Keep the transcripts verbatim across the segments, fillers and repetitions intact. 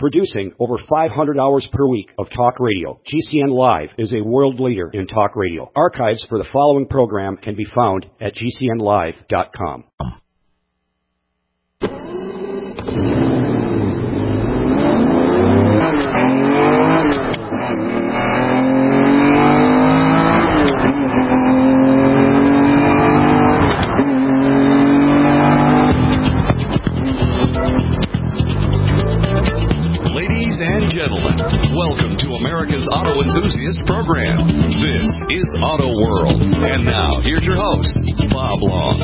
Producing over five hundred hours per week of talk radio, G C N Live is a world leader in talk radio. Archives for the following program can be found at G C N live dot com. Auto Enthusiast Program. This is Auto World. And now, here's your host, Bob Long.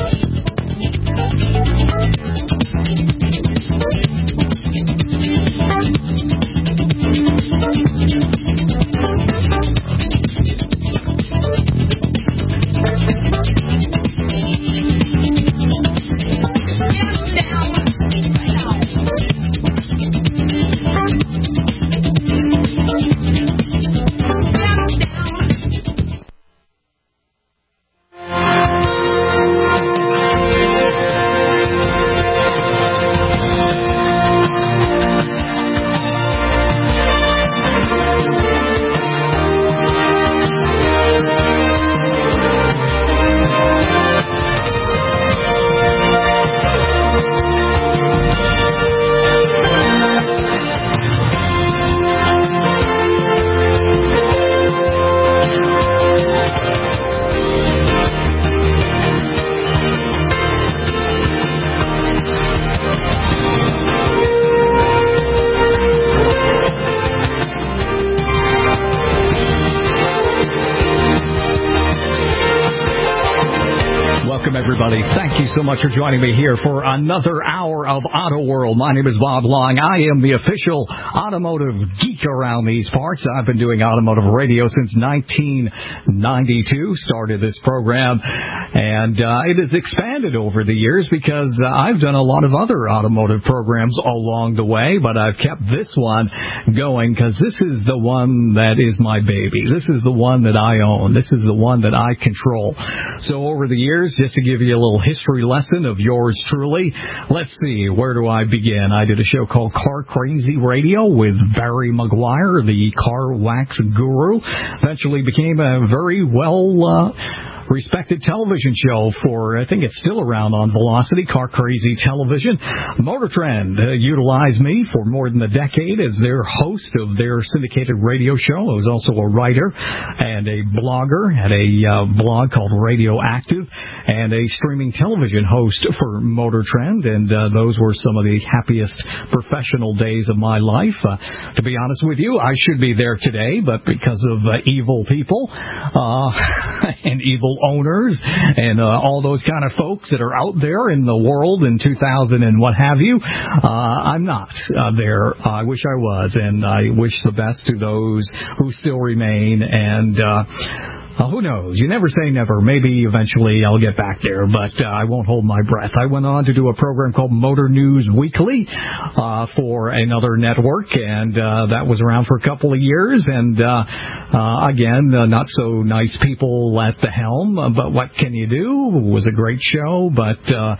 Thank you so much for joining me here for another hour of Auto World. My name is Bob Long. I am the official automotive geek around these parts. I've been doing automotive radio since nineteen ninety-two. Started this program, and uh, it has expanded over the years because uh, I've done a lot of other automotive programs along the way, but I've kept this one going because this is the one that is my baby. This is the one that I own. This is the one that I control. So over the years, just to give you a little history lesson of yours truly. Let's see, where do I begin? I did a show called Car Crazy Radio with Barry Maguire, the car wax guru. Eventually became a very well uh, respected television show for, I think it's still around on Velocity, Car Crazy Television. Motor Trend uh, utilized me for more than a decade as their host of their syndicated radio show. I was also a writer and a blogger, had a uh, blog called Radioactive, and a streaming television host for Motor Trend, and uh, those were some of the happiest professional days of my life. Uh, to be honest with you, I should be there today, but because of uh, evil people uh, and evil owners and uh, all those kind of folks that are out there in the world in two thousand and what have you, uh, I'm not uh, there. I wish I was, and I wish the best to those who still remain, and uh Uh, who knows? You never say never. Maybe eventually I'll get back there, but uh, I won't hold my breath. I went on to do a program called Motor News Weekly uh, for another network, and uh, that was around for a couple of years. And, uh, uh, again, uh, not so nice people at the helm, but what can you do? It was a great show, but uh,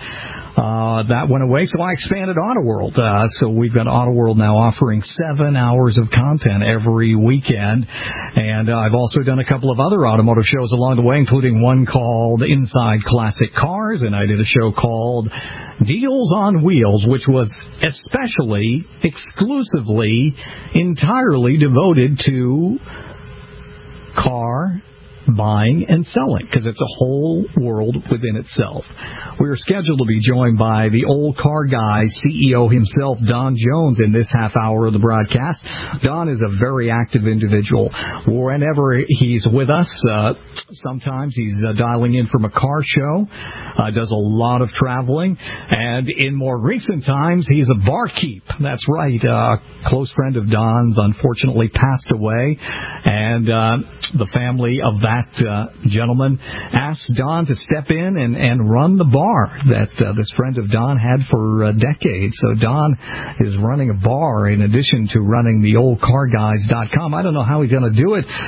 uh, that went away, so I expanded Auto World. Uh, so we've got Auto World now offering seven hours of content every weekend, and uh, I've also done a couple of other automotive shows along the way, including one called Inside Classic Cars, and I did a show called Deals on Wheels, which was especially, exclusively, entirely devoted to car buying and selling, because it's a whole world within itself. We are scheduled to be joined by the old car guy, C E O himself, Don Jones, in this half hour of the broadcast. Don is a very active individual. Whenever he's with us, uh, sometimes he's uh, dialing in from a car show, uh, does a lot of traveling, and in more recent times, he's a barkeep. That's right. Uh, a close friend of Don's unfortunately passed away, and uh, the family of that uh, gentleman asked Don to step in and, and run the bar that uh, this friend of Don had for uh, decades. So Don is running a bar in addition to running the old car guys dot com. I don't know how he's going to do it,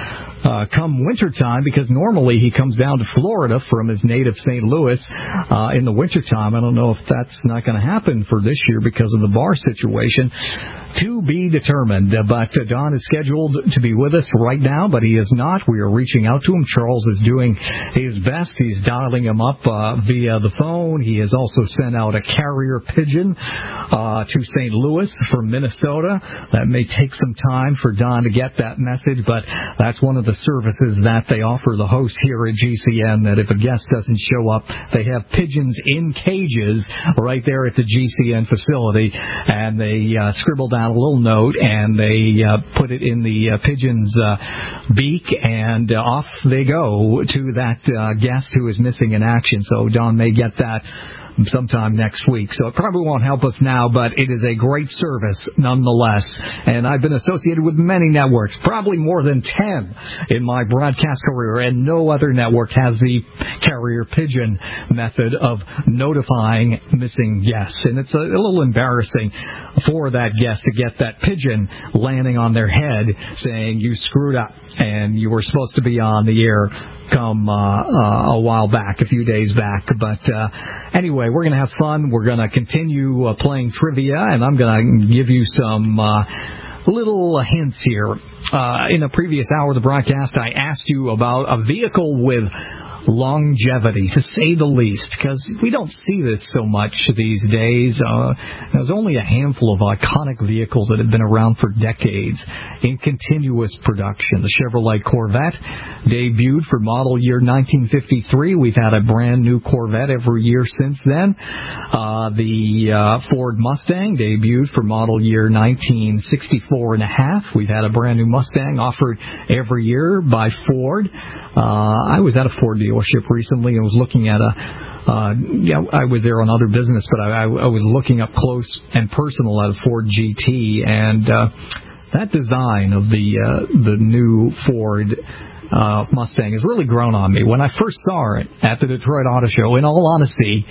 Uh, come wintertime, because normally he comes down to Florida from his native Saint Louis uh, in the wintertime. I don't know if that's not going to happen for this year because of the bar situation. To be determined. Uh, but uh, Don is scheduled to be with us right now, but he is not. We are reaching out to him. Charles is doing his best. He's dialing him up uh, via the phone. He has also sent out a carrier pigeon uh, to Saint Louis from Minnesota. That may take some time for Don to get that message, but that's one of the services that they offer the hosts here at G C N, that if a guest doesn't show up, they have pigeons in cages right there at the G C N facility, and they uh, scribble down a little note, and they uh, put it in the uh, pigeon's uh, beak, and uh, off they go to that uh, guest who is missing in action. So Don may get that sometime next week. So it probably won't help us now, but it is a great service nonetheless. And I've been associated with many networks, probably more than ten in my broadcast career, and no other network has the carrier pigeon method of notifying missing guests. And it's a, a little embarrassing for that guest to get that pigeon landing on their head saying you screwed up and you were supposed to be on the air come uh, uh, a while back, a few days back. But uh, anyway, we're going to have fun. We're going to continue uh, playing trivia, and I'm going to give you some uh, little hints here. Uh, in a previous hour of the broadcast, I asked you about a vehicle with longevity, to say the least, because we don't see this so much these days. Uh, there's only a handful of iconic vehicles that have been around for decades in continuous production. The Chevrolet Corvette debuted for model year nineteen fifty-three. We've had a brand new Corvette every year since then. Uh, the uh, Ford Mustang debuted for model year nineteen sixty-four and a half. We've had a brand new Mustang offered every year by Ford. Uh, I was at a Ford dealership recently and was looking at a, uh, yeah, I was there on other business, but I, I was looking up close and personal at a Ford G T, and uh, that design of the uh, the new Ford uh, Mustang has really grown on me. When I first saw it at the Detroit Auto Show, in all honesty,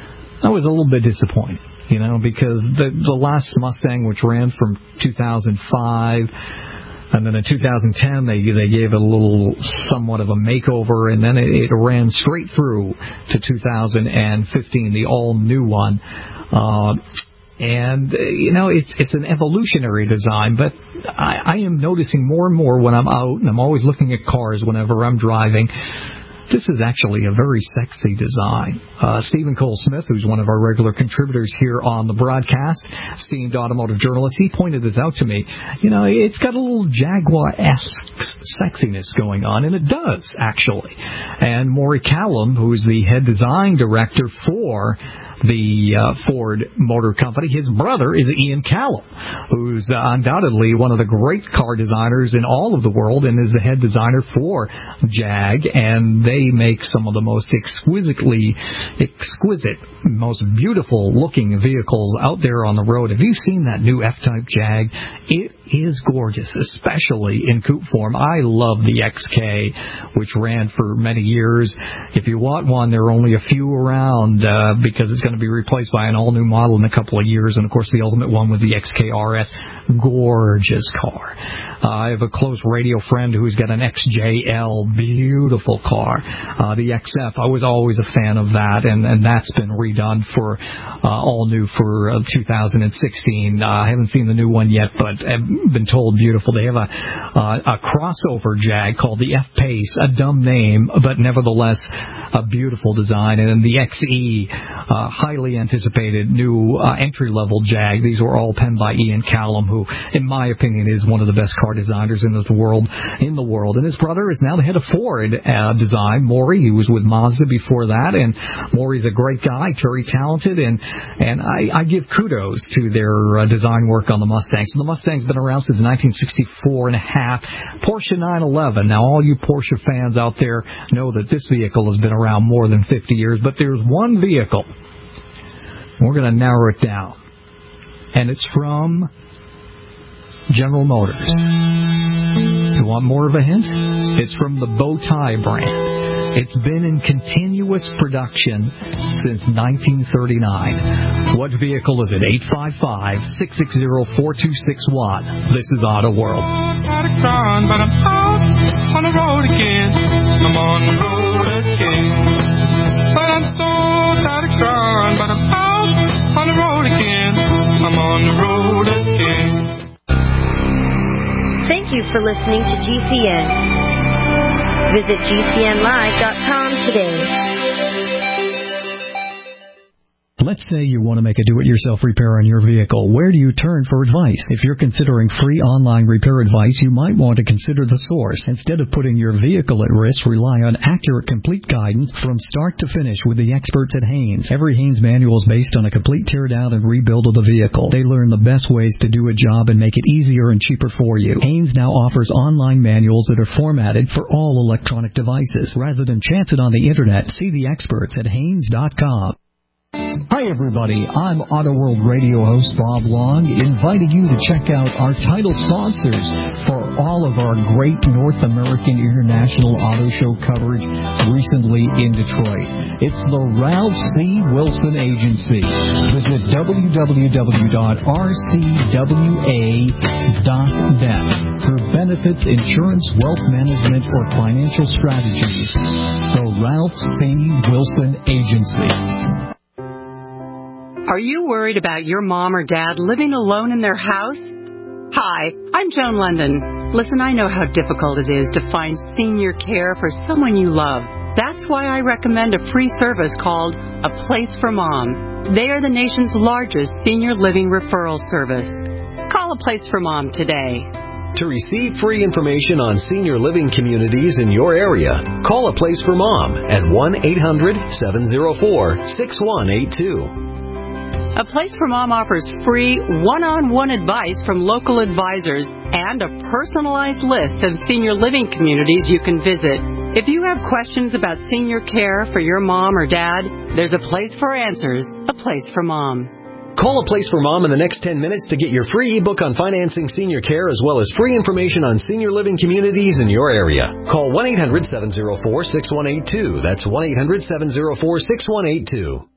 I was a little bit disappointed, you know, because the the last Mustang, which ran from two thousand five. And then in two thousand ten, they they gave it a little, somewhat of a makeover, and then it, it ran straight through to two thousand fifteen, the all-new one. Uh, and, you know, it's it's an evolutionary design, but I, I am noticing more and more when I'm out, and I'm always looking at cars whenever I'm driving, this is actually a very sexy design. Uh, Stephen Cole Smith, who's one of our regular contributors here on the broadcast, esteemed automotive journalist, he pointed this out to me. You know, it's got a little Jaguar-esque sexiness going on, and it does, actually. And Maury Callum, who's the head design director for the uh, Ford Motor Company, his brother is Ian Callum, who's uh, undoubtedly one of the great car designers in all of the world and is the head designer for Jag, and they make some of the most exquisitely exquisite, most beautiful looking vehicles out there on the road. Have you seen that new F-Type Jag? It is gorgeous, especially in coupe form. I love the X K, which ran for many years. If you want one, there are only a few around uh, because it's going to be replaced by an all-new model in a couple of years. And, of course, the ultimate one was the X K R S. Gorgeous car. Uh, I have a close radio friend who's got an X J L. Beautiful car. Uh, the X F, I was always a fan of that, and, and that's been redone for uh, all new for uh, two thousand sixteen. Uh, I haven't seen the new one yet, but I've been told beautiful. They have a, uh, a crossover Jag called the F-Pace, a dumb name, but nevertheless a beautiful design. And then the X E, uh, highly anticipated new uh, entry-level Jag. These were all penned by Ian Callum, who, in my opinion, is one of the best car designers in the world. In the world, and his brother is now the head of Ford uh, Design. Maury, he was with Mazda before that, and Maury's a great guy, very talented, and and I, I give kudos to their uh, design work on the Mustang. So the Mustang's been around since nineteen sixty-four and a half. Porsche nine eleven. Now, all you Porsche fans out there know that this vehicle has been around more than fifty years, but there's one vehicle. We're going to narrow it down, and it's from General Motors. You want more of a hint? It's from the Bow Tie brand. It's been in continuous production since nineteen thirty-nine. What vehicle is it? eight five five, six six zero, four two six one. This is Auto World. on the road again. I'm on the road again. But I'm so tired of crying, but I'm out on the road again. I'm on the road again. Thank you for listening to G C N. Visit G C N live dot com today. Let's say you want to make a do-it-yourself repair on your vehicle. Where do you turn for advice? If you're considering free online repair advice, you might want to consider the source. Instead of putting your vehicle at risk, rely on accurate, complete guidance from start to finish with the experts at Haynes. Every Haynes manual is based on a complete tear-down and rebuild of the vehicle. They learn the best ways to do a job and make it easier and cheaper for you. Haynes now offers online manuals that are formatted for all electronic devices. Rather than chance it on the Internet, see the experts at Haynes dot com. Hi, everybody. I'm Auto World Radio host Bob Long, inviting you to check out our title sponsors for all of our great North American International Auto Show coverage recently in Detroit. It's the Ralph C. Wilson Agency. Visit w w w dot r c w a dot net for benefits, insurance, wealth management, or financial strategies. The Ralph C. Wilson Agency. Are you worried about your mom or dad living alone in their house? Hi, I'm Joan London. Listen, I know how difficult it is to find senior care for someone you love. That's why I recommend a free service called A Place for Mom. They are the nation's largest senior living referral service. Call A Place for Mom today. To receive free information on senior living communities in your area, call A Place for Mom at one eight hundred seven oh four six one eight two. A Place for Mom offers free one-on-one advice from local advisors and a personalized list of senior living communities you can visit. If you have questions about senior care for your mom or dad, there's a place for answers, A Place for Mom. Call A Place for Mom in the next ten minutes to get your free ebook on financing senior care as well as free information on senior living communities in your area. Call one eight hundred seven oh four six one eight two. That's one eight hundred seven oh four six one eight two.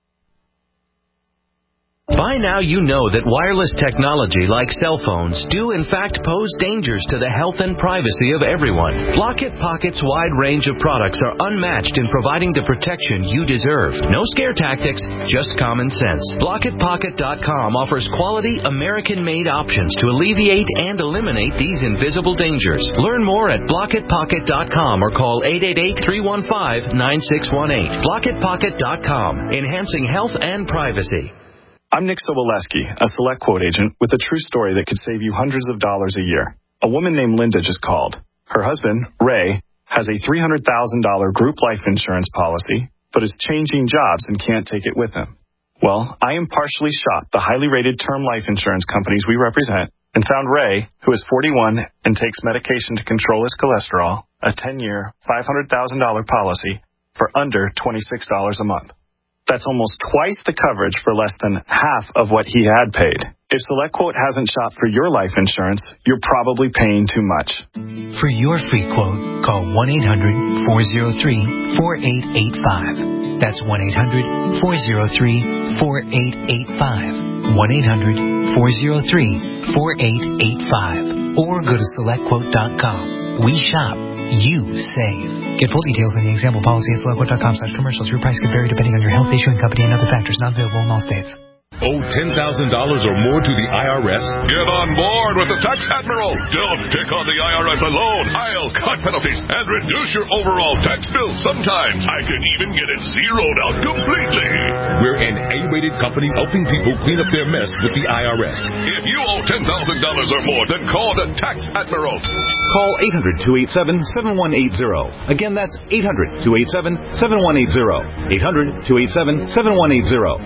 By now you know that wireless technology like cell phones do in fact pose dangers to the health and privacy of everyone. Blockit Pocket's wide range of products are unmatched in providing the protection you deserve. No scare tactics, just common sense. Blockit Pocket dot com offers quality American-made options to alleviate and eliminate these invisible dangers. Learn more at Blockit Pocket dot com or call eight eight eight, three one five, nine six one eight. Blockit Pocket dot com, enhancing health and privacy. I'm Nick Soboleski, a Select Quote agent with a true story that could save you hundreds of dollars a year. A woman named Linda just called. Her husband, Ray, has a three hundred thousand dollars group life insurance policy, but is changing jobs and can't take it with him. Well, I impartially shot the highly rated term life insurance companies we represent and found Ray, who is forty-one and takes medication to control his cholesterol, a ten-year, five hundred thousand dollars policy for under twenty-six dollars a month. That's almost twice the coverage for less than half of what he had paid. If SelectQuote hasn't shopped for your life insurance, you're probably paying too much. For your free quote, call one eight hundred four oh three four eight eight five. That's one eight hundred four oh three four eight eight five. one eight hundred four oh three four eight eight five. Or go to select quote dot com. We shop. You save. Get full details in the example policy at select quote dot com slash commercials. Your price could vary depending on your health, issuing company, and other factors not available in all states. Owe ten thousand dollars or more to the I R S? Get on board with the Tax Admiral. Don't pick on the I R S alone. I'll cut penalties and reduce your overall tax bill. Sometimes I can even get it zeroed out completely. We're an A-rated company helping people clean up their mess with the I R S. If you owe ten thousand dollars or more, then call the Tax Admiral. Call eight hundred two eight seven seven one eight zero. Again, that's eight hundred two eight seven seven one eight zero. eight hundred two eight seven seven one eight zero.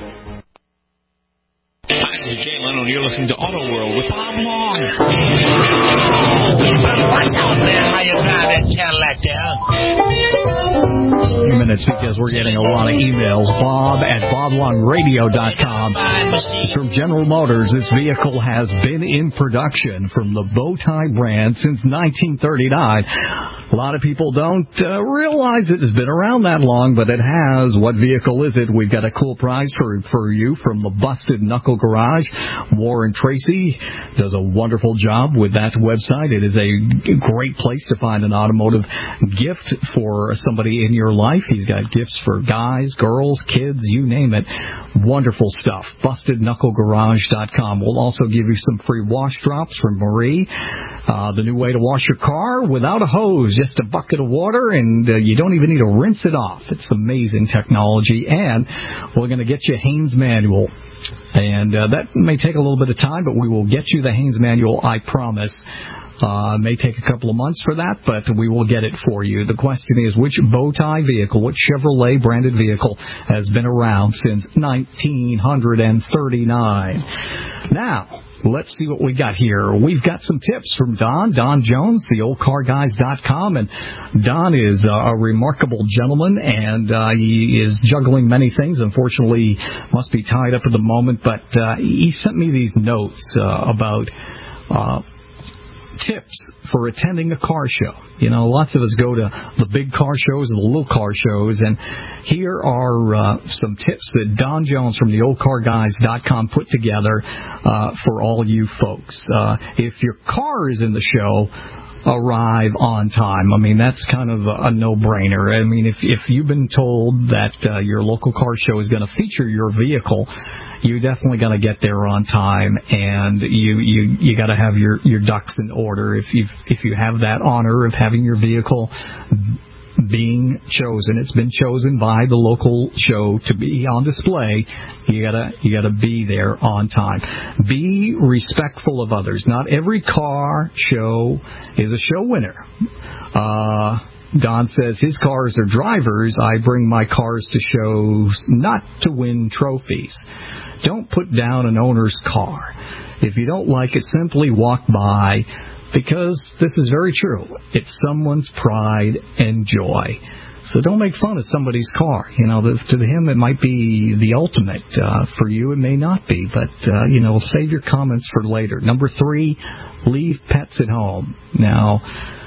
Hi, this is Jay Leno, and you're listening to Auto World with Bob Long. What's up, man? How you drive that Cadillac there? A few minutes because we're getting a lot of emails. Bob at bob long radio dot com. From General Motors, this vehicle has been in production from the Bowtie brand since nineteen thirty-nine. A lot of people don't uh, realize it has been around that long, but it has. What vehicle is it? We've got a cool prize for for you from the Busted Knuckle Garage. Warren Tracy does a wonderful job with that website. It is a great place to find an automotive gift for somebody in your life. He's got gifts for guys, girls, kids, you name it. Wonderful stuff. busted knuckle garage dot com. We'll also give you some free wash drops from Marie. Uh, the new way to wash your car without a hose, just a bucket of water, and uh, you don't even need to rinse it off. It's amazing technology. And we're going to get you a Haynes manual. And uh, that may take a little bit of time, but we will get you the Haynes manual, I promise. Uh, it may take a couple of months for that, but we will get it for you. The question is, which Bowtie vehicle, which Chevrolet branded vehicle has been around since nineteen thirty-nine? Now, let's see what we got here. We've got some tips from Don, Don Jones, the old car guys dot com, and Don is uh, a remarkable gentleman, and uh, he is juggling many things. Unfortunately, must be tied up at the moment, but uh, he sent me these notes uh, about uh, tips for attending a car show. You know, lots of us go to the big car shows and the little car shows, and here are uh, some tips that Don Jones from the old car guys dot com put together uh, for all you folks. Uh, if your car is in the show, arrive on time. I mean, that's kind of a, a no-brainer. I mean, if if you've been told that uh, your local car show is going to feature your vehicle, you definitely got to get there on time, and you you you got to have your your ducks in order. If you if you have that honor of having your vehicle being chosen, it's been chosen by the local show to be on display, you gotta you gotta be there on time. Be respectful of others. Not every car show is a show winner. Uh Don says his cars are drivers. I bring my cars to shows not to win trophies. Don't put down an owner's car. If you don't like it, simply walk by, because this is very true. It's someone's pride and joy. So don't make fun of somebody's car. You know, the, to him it might be the ultimate. Uh, for you it may not be, but, uh, you know, save your comments for later. Number three, leave pets at home. Now,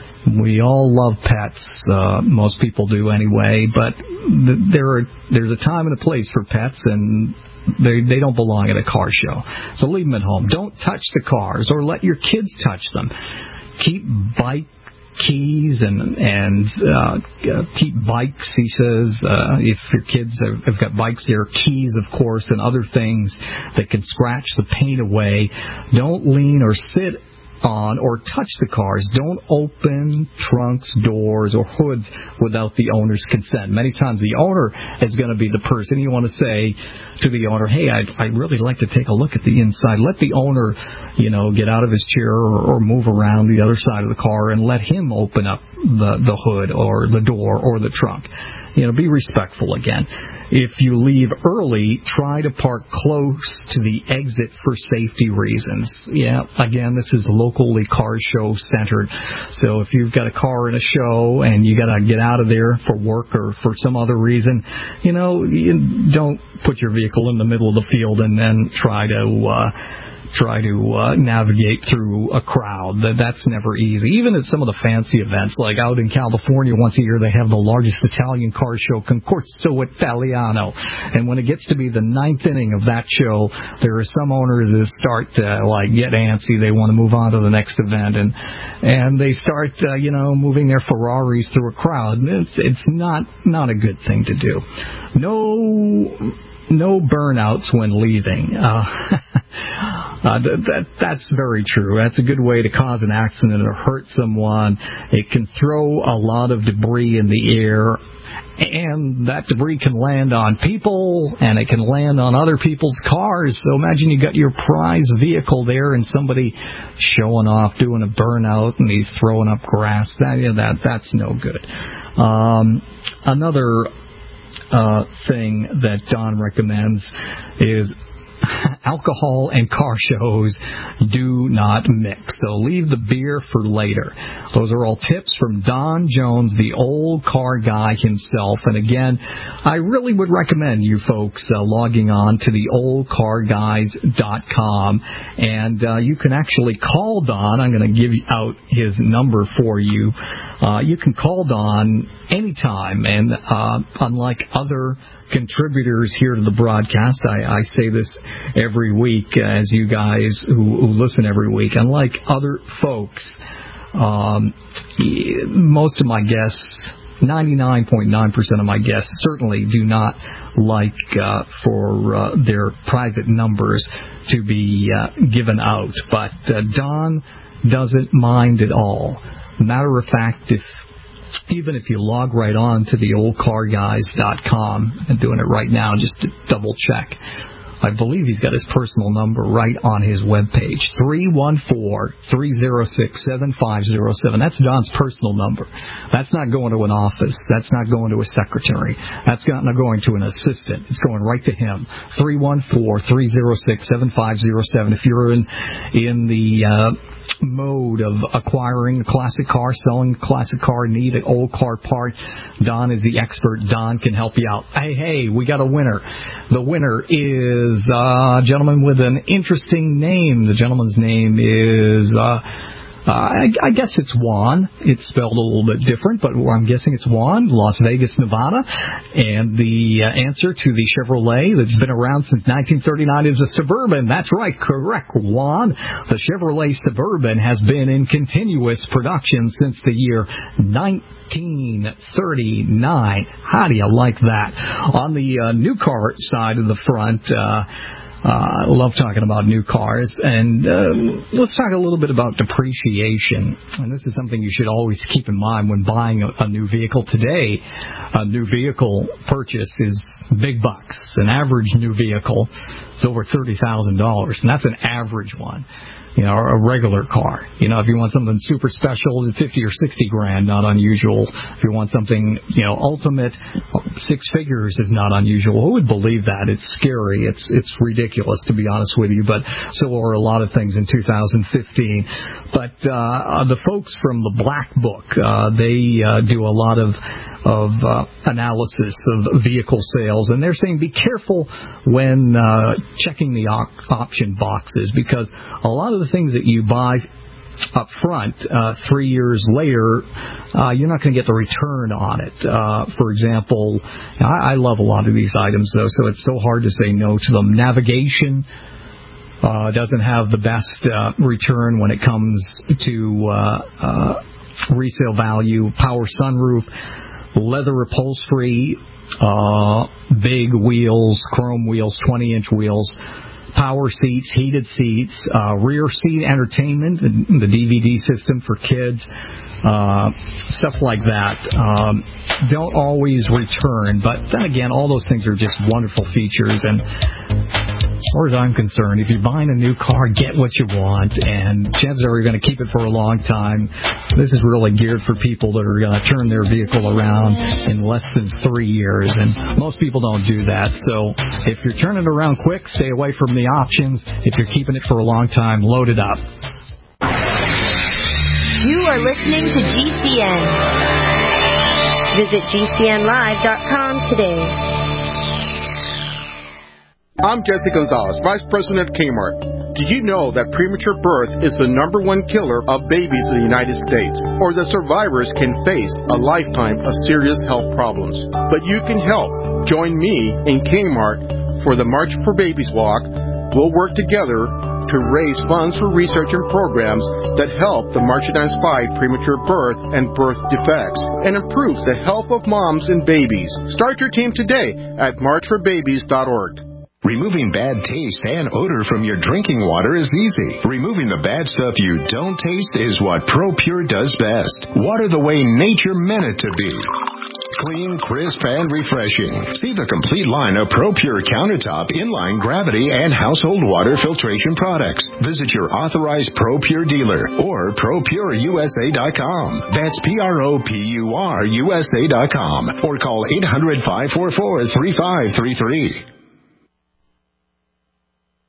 we all love pets. Uh, most people do anyway, but th- there are there's a time and a place for pets, and they they don't belong at a car show. So leave them at home. Don't touch the cars or let your kids touch them. Keep bike keys and and uh, keep bikes, he says. Uh, if your kids have, have got bikes, there are keys, of course, and other things that can scratch the paint away. Don't lean or sit on or touch the cars. Don't open trunks, doors, or hoods without the owner's consent. Many times the owner is going to be the person you want to say to the owner, hey, I'd, I'd really like to take a look at the inside. Let the owner, you know, get out of his chair or, or move around the other side of the car and let him open up the, the hood or the door or the trunk. You know, be respectful again. If you leave early, try to park close to the exit for safety reasons. Yeah, again, this is locally car show centered. So if you've got a car in a show and you got to get out of there for work or for some other reason, you know, you don't put your vehicle in the middle of the field and then try to uh try to uh, navigate through a crowd. That That's never easy. Even at some of the fancy events, like out in California, once a year they have the largest Italian car show, Concorso Italiano. And when it gets to be the ninth inning of that show, there are some owners that start to like get antsy. They want to move on to the next event, and and they start, uh, you know, moving their Ferraris through a crowd. It's, it's not not a good thing to do. No. No burnouts when leaving. Uh, uh, that, that's very true. That's a good way to cause an accident or hurt someone. It can throw a lot of debris in the air, and that debris can land on people, and it can land on other people's cars. So imagine you got your prize vehicle there, and somebody showing off, doing a burnout, and he's throwing up grass. That, yeah, that that's no good. Um, another Uh, thing that Don recommends is alcohol and car shows do not mix. So leave the beer for later. Those are all tips from Don Jones, the old car guy himself. And again, I really would recommend you folks uh, logging on to the old car guys dot com. And uh, you can actually call Don. I'm going to give out his number for you. Uh, you can call Don anytime. And uh, unlike other contributors here to the broadcast, I, I say this every week, as you guys who, who listen every week, unlike other folks, um, most of my guests, ninety-nine point nine percent of my guests, certainly do not like uh, for uh, their private numbers to be uh, given out. But uh, Don doesn't mind at all. Matter of fact, if even if you log right on to the old car guys dot com, I'm doing it right now just to double check. I believe he's got his personal number right on his webpage, three one four, three oh six, seven five oh seven. That's Don's personal number. That's not going to an office. That's not going to a secretary. That's not going to an assistant. It's going right to him, three one four, three oh six, seven five oh seven. If you're in in the uh, mode of acquiring a classic car, selling a classic car, need an old car part, Don is the expert. Don can help you out. Hey, hey, we got a winner. The winner is a gentleman with an interesting name. The gentleman's name is, uh, uh, I, I guess it's Juan. It's spelled a little bit different, but I'm guessing it's Juan, Las Vegas, Nevada. And the uh, answer to the Chevrolet that's been around since nineteen thirty-nine is a Suburban. That's right, correct, Juan. The Chevrolet Suburban has been in continuous production since the year nineteen thirty-nine. How do you like that? On the uh, new car side of the front, uh, Uh, I love talking about new cars, and um, let's talk a little bit about depreciation. And this is something you should always keep in mind when buying a, a new vehicle today. A new vehicle purchase is big bucks. An average new vehicle is over thirty thousand dollars, and that's an average one. You know, a regular car. You know, if you want something super special, fifty or sixty grand, not unusual. If you want something, you know, ultimate, six figures is not unusual. Who would believe that? It's scary. It's it's ridiculous, to be honest with you. But so are a lot of things in two thousand fifteen. But uh, the folks from the Black Book, uh, they uh, do a lot of of uh, analysis of vehicle sales, and they're saying be careful when uh, checking the op- option boxes, because a lot of the things that you buy up front, uh, three years later, uh, you're not going to get the return on it. Uh, for example, I, I love a lot of these items, though, so it's so hard to say no to them. Navigation uh, doesn't have the best uh, return when it comes to uh, uh, resale value. Power sunroof, leather upholstery, uh, big wheels, chrome wheels, twenty-inch wheels, power seats, heated seats, uh, rear seat entertainment, the D V D system for kids, uh, stuff like that. Um, don't always return, but then again, all those things are just wonderful features. And as far as I'm concerned, if you're buying a new car, get what you want, and chances are you're going to keep it for a long time. This is really geared for people that are going to turn their vehicle around in less than three years, and most people don't do that. So if you're turning it around quick, stay away from the options. If you're keeping it for a long time, load it up. You are listening to G C N. Visit G C N live dot com today. I'm Jesse Gonzalez, Vice President at Kmart. Did you know that premature birth is the number one killer of babies in the United States, or that survivors can face a lifetime of serious health problems? But you can help. Join me in Kmart for the March for Babies Walk. We'll work together to raise funds for research and programs that help the Marchidance fight premature birth and birth defects and improve the health of moms and babies. Start your team today at march for babies dot org. Removing bad taste and odor from your drinking water is easy. Removing the bad stuff you don't taste is what ProPure does best. Water the way nature meant it to be. Clean, crisp, and refreshing. See the complete line of ProPure countertop, inline, gravity, and household water filtration products. Visit your authorized ProPure dealer or pro pure U S A dot com. That's P R O P U R U S A dot com or call eight hundred, five four four, three five three three.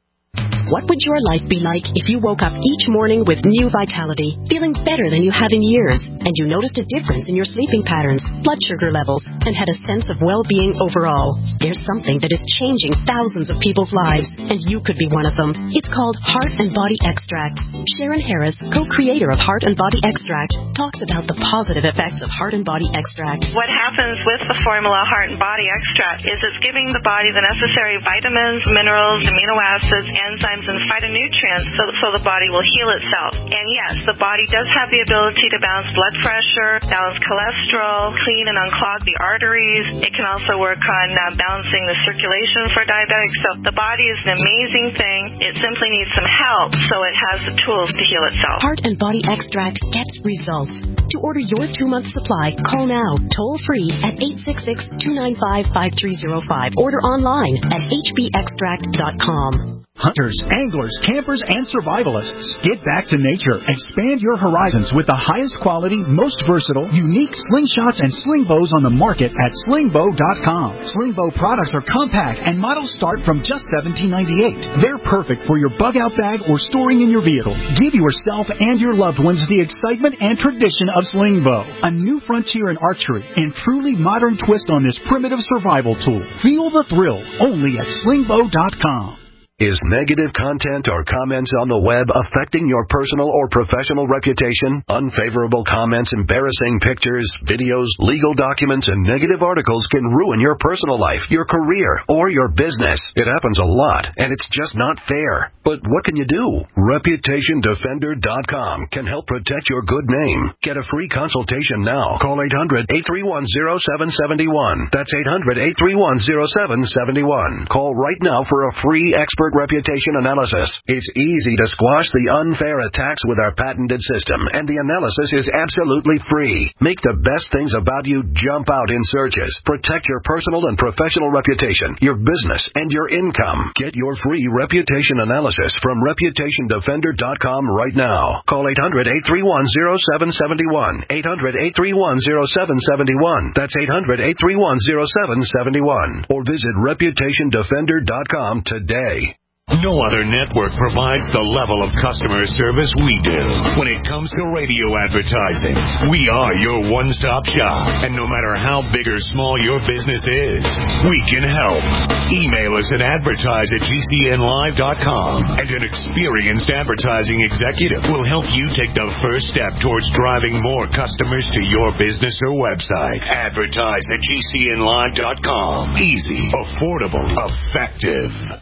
What would your life be like if you woke up each morning with new vitality, feeling better than you have in years, and you noticed a difference in your sleeping patterns, blood sugar levels, and had a sense of well-being overall? There's something that is changing thousands of people's lives, and you could be one of them. It's called Heart and Body Extract. Sharon Harris, co-creator of Heart and Body Extract, talks about the positive effects of Heart and Body Extract. What happens with the formula Heart and Body Extract is it's giving the body the necessary vitamins, minerals, amino acids, enzymes, and phytonutrients so, so the body will heal itself. And yes, the body does have the ability to balance blood pressure, balance cholesterol, clean and unclog the arteries. It can also work on uh, balancing the circulation for diabetics. So the body is an amazing thing. It simply needs some help so it has the tools to heal itself. Heart and Body Extract gets results. To order your two-month supply, call now, toll-free at eight six six, two nine five, five three zero five. Order online at h b extract dot com. Hunters, anglers, campers, and survivalists, get back to nature. Expand your horizons with the highest quality, most versatile, unique slingshots and sling bows on the market at sling bow dot com. Sling bow products are compact and models start from just seventeen ninety-eight. They're perfect for your bug-out bag or storing in your vehicle. Give yourself and your loved ones the excitement and tradition of sling bow, a new frontier in archery and truly modern twist on this primitive survival tool. Feel the thrill only at sling bow dot com. Is negative content or comments on the web affecting your personal or professional reputation? Unfavorable comments, embarrassing pictures, videos, legal documents, and negative articles can ruin your personal life, your career, or your business. It happens a lot, and it's just not fair. But what can you do? reputation defender dot com can help protect your good name. Get a free consultation now. Call eight hundred, eight three one, zero seven seven one. That's eight hundred, eight three one, zero seven seven one. Call right now for a free expert reputation analysis. It's easy to squash the unfair attacks with our patented system, and the analysis is absolutely free. Make the best things about you jump out in searches. Protect your personal and professional reputation, your business, and your income. Get your free reputation analysis from reputation defender dot com right now. Call eight hundred, eight three one, zero seven seven one. eight hundred, eight three one, zero seven seven one. That's eight hundred, eight three one, zero seven seven one. Or visit reputation defender dot com today. No other network provides the level of customer service we do. When it comes to radio advertising, we are your one-stop shop. And no matter how big or small your business is, we can help. Email us at advertise at g c n live dot com, and an experienced advertising executive will help you take the first step towards driving more customers to your business or website. Advertise at g c n live dot com. Easy, affordable, effective.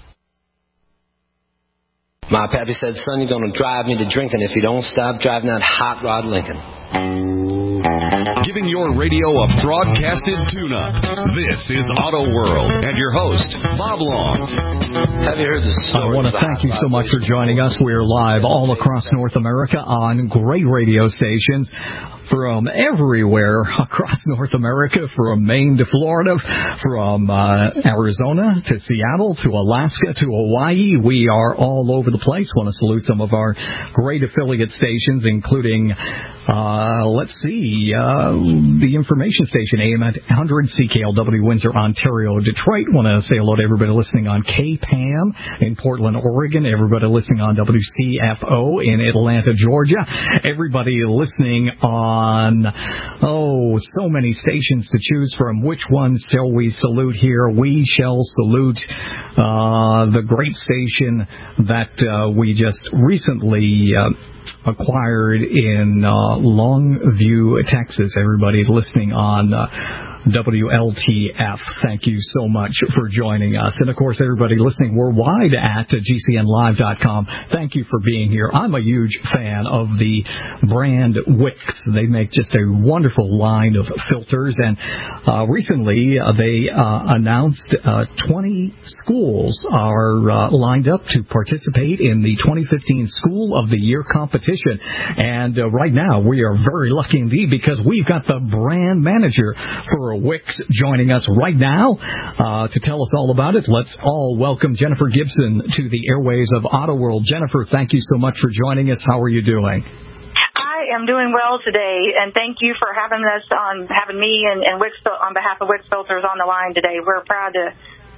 My pappy said, son, you're going to drive me to drinking if you don't stop driving that hot rod Lincoln. Giving your radio a broadcasted tune-up. This is Auto World and your host, Bob Long. Have you heard this story? I want to thank you so much for joining us. We're live all across North America on great radio stations from everywhere across North America, from Maine to Florida, from uh, Arizona to Seattle to Alaska to Hawaii. We are all over the place. Want to salute some of our great affiliate stations, including, uh, let's see, uh, the information station, A M one hundred C K L W, Windsor, Ontario, Detroit. Want to say hello to everybody listening on K P A M in Portland, Oregon. Everybody listening on W C F O in Atlanta, Georgia. Everybody listening on On, oh, so many stations to choose from. Which one shall we salute here? We shall salute uh, the great station that uh, we just recently uh, acquired in uh, Longview, Texas. Everybody's listening on uh, W L T F. Thank you so much for joining us. And, of course, everybody listening worldwide at G C N live dot com, thank you for being here. I'm a huge fan of the brand Wix. They make just a wonderful line of filters. And uh, recently uh, they uh, announced uh, twenty schools are uh, lined up to participate in the twenty fifteen School of the Year competition. And uh, right now we are very lucky indeed because we've got the brand manager for Wix joining us right now uh, to tell us all about it. Let's all welcome Jennifer Gibson to the airwaves of Auto World. Jennifer, thank you so much for joining us. How are you doing? I am doing well today, and thank you for having us on, having me and, and Wix on behalf of Wix Filters on the line today. We're proud to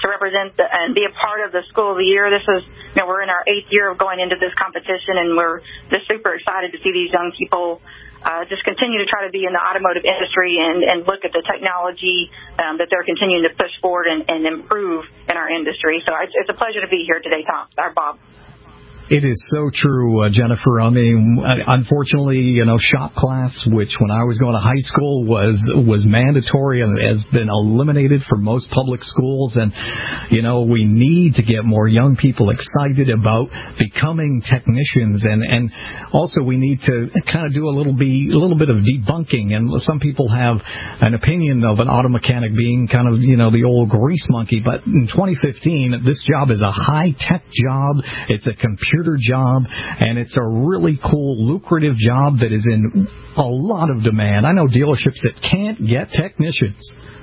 to represent the, and be a part of the School of the Year. This is, you know, we're in our eighth year of going into this competition, and we're just super excited to see these young people uh, just continue to try to be in the automotive industry and, and look at the technology um, that they're continuing to push forward and, and improve in our industry. So it's, it's a pleasure to be here today, Tom, or Bob. It is so true, uh, Jennifer. I mean, unfortunately, you know, shop class, which when I was going to high school was was mandatory and has been eliminated for most public schools. And, you know, we need to get more young people excited about becoming technicians. And, and also we need to kind of do a little, be, a little bit of debunking. And some people have an opinion of an auto mechanic being kind of, you know, the old grease monkey. But in twenty fifteen, this job is a high-tech job. It's a computer job, and it's a really cool, lucrative job that is in a lot of demand. I know dealerships that can't get technicians.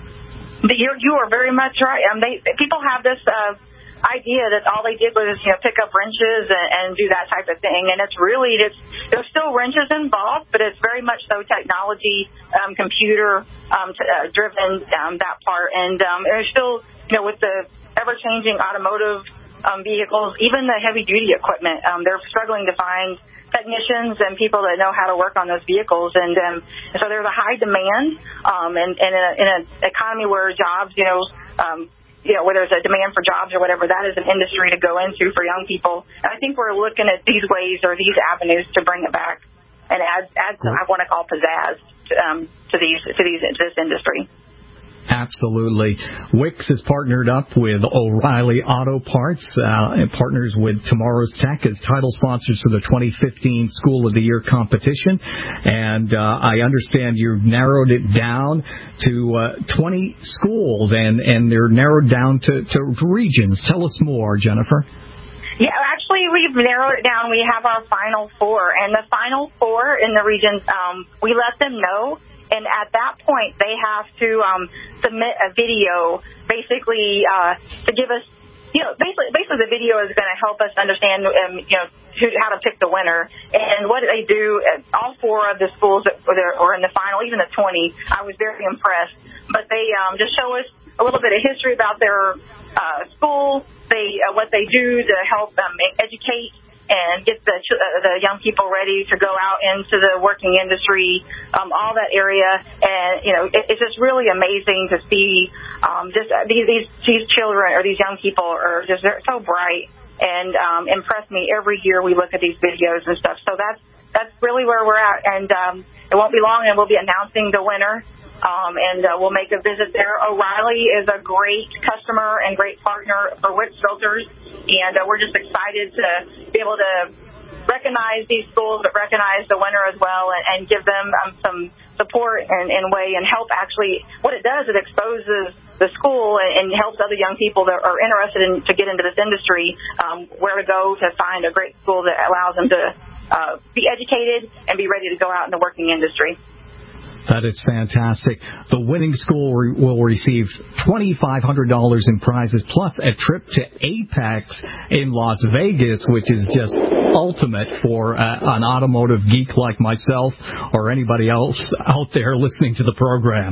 You're, you are very much right. Um, they, people have this uh, idea that all they did was, you know, pick up wrenches and, and do that type of thing, and it's really, it's, there's still wrenches involved, but it's very much so technology, um, computer um, t- uh, driven, um, that part, and um, there's still, you know, with the ever-changing automotive Um, vehicles, even the heavy-duty equipment. Um, they're struggling to find technicians and people that know how to work on those vehicles. And um, so there's a high demand um, and, and in, a, in an economy where jobs, you know, um, you know, where there's a demand for jobs or whatever, that is an industry to go into for young people. And I think we're looking at these ways or these avenues to bring it back and add, add some, I want to call pizzazz to, um, to these to these to this industry. Absolutely. Wix has partnered up with O'Reilly Auto Parts uh, and partners with Tomorrow's Tech as title sponsors for the twenty fifteen School of the Year competition. And uh, I understand you've narrowed it down to uh, twenty schools, and, and they're narrowed down to, to regions. Tell us more, Jennifer. Yeah, actually, we've narrowed it down. We have our final four, and the final four in the regions, um, we let them know. And at that point, they have to um, submit a video, basically uh, to give us, you know, basically, basically the video is going to help us understand, um, you know, who, how to pick the winner. And what they do, all four of the schools that were in the final, even the twenty, I was very impressed. But they um, just show us a little bit of history about their uh, school, they uh, what they do to help them educate and get the uh, the young people ready to go out into the working industry, um, all that area. And, you know, it, it's just really amazing to see um, just uh, these, these these children or these young people are just they're so bright and um, impress me every year we look at these videos and stuff. So that's, that's really where we're at. And um, it won't be long and we'll be announcing the winner. Um, and uh, we'll make a visit there. O'Reilly is a great customer and great partner for Wix Filters, and uh, we're just excited to be able to recognize these schools, but recognize the winner as well, and, and give them um, some support and, and way and help. Actually, what it does, it exposes the school and, and helps other young people that are interested in to get into this industry um, where to go to find a great school that allows them to uh, be educated and be ready to go out in the working industry. That is fantastic. The winning school re- will receive twenty-five hundred dollars in prizes, plus a trip to Apex in Las Vegas, which is just ultimate for uh, an automotive geek like myself or anybody else out there listening to the program.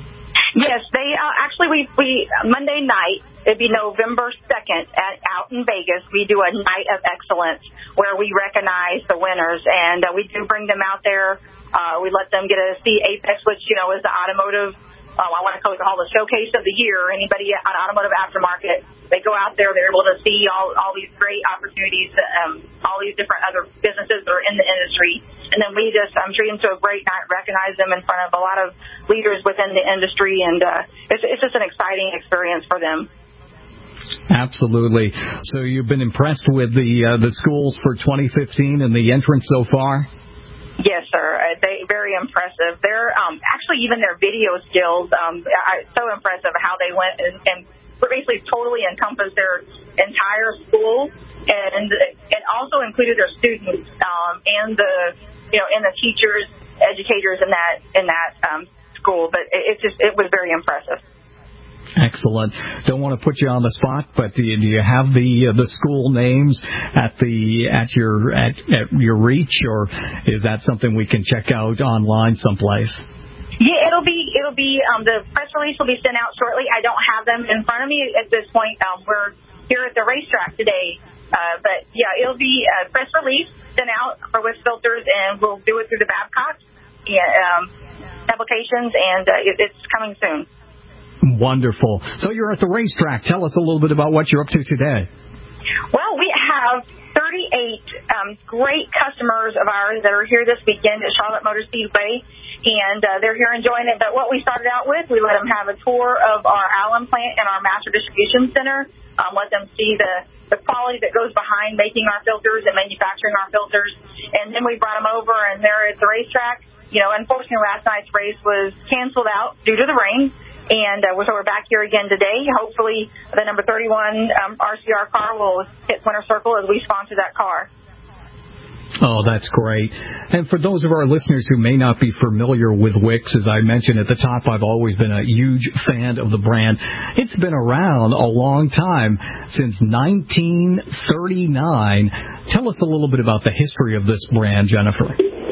Yes, they uh, actually, we, we Monday night, it'd be November second, at, out in Vegas, we do a night of excellence where we recognize the winners, and uh, we do bring them out there. Uh, we let them get to see Apex, which, you know, is the automotive, um, I want to call it the showcase of the year. Anybody on automotive aftermarket, they go out there, they're able to see all, all these great opportunities, um, all these different other businesses that are in the industry. And then we just um, treat them to a great night, recognize them in front of a lot of leaders within the industry, and uh, it's, it's just an exciting experience for them. Absolutely. So you've been impressed with the uh, the schools for twenty fifteen and the entrance so far? Yes, sir. Uh, they very impressive. They're um, actually even their video skills. Um, I, so impressive how they went and, and basically totally encompassed their entire school, and and also included their students um, and the you know and the teachers, educators in that in that um, school. But it, it just it was very impressive. Excellent. Don't want to put you on the spot, but do you, do you have the uh, the school names at the at your at, at your reach, or is that something we can check out online someplace? Yeah, it'll be, it'll be, um, the press release will be sent out shortly. I don't have them in front of me at this point. Um, we're here at the racetrack today. Uh, but yeah, it'll be a press release sent out for Wix filters, and we'll do it through the Babcock yeah, um, applications, and uh, it, it's coming soon. Wonderful. So you're at the racetrack. Tell us a little bit about what you're up to today. Well, we have thirty-eight um, great customers of ours that are here this weekend at Charlotte Motor Speedway, and uh, they're here enjoying it. But what we started out with, we let them have a tour of our Allen plant and our Master Distribution Center, um, let them see the, the quality that goes behind making our filters and manufacturing our filters. And then we brought them over, and they're at the racetrack. You know, unfortunately, last night's race was canceled out due to the rain. And uh, so we're back here again today. Hopefully the number thirty-one um, R C R car will hit winner circle as we sponsor that car. Oh, that's great. And for those of our listeners who may not be familiar with Wix, as I mentioned at the top, I've always been a huge fan of the brand. It's been around a long time, since nineteen thirty-nine. Tell us a little bit about the history of this brand, Jennifer.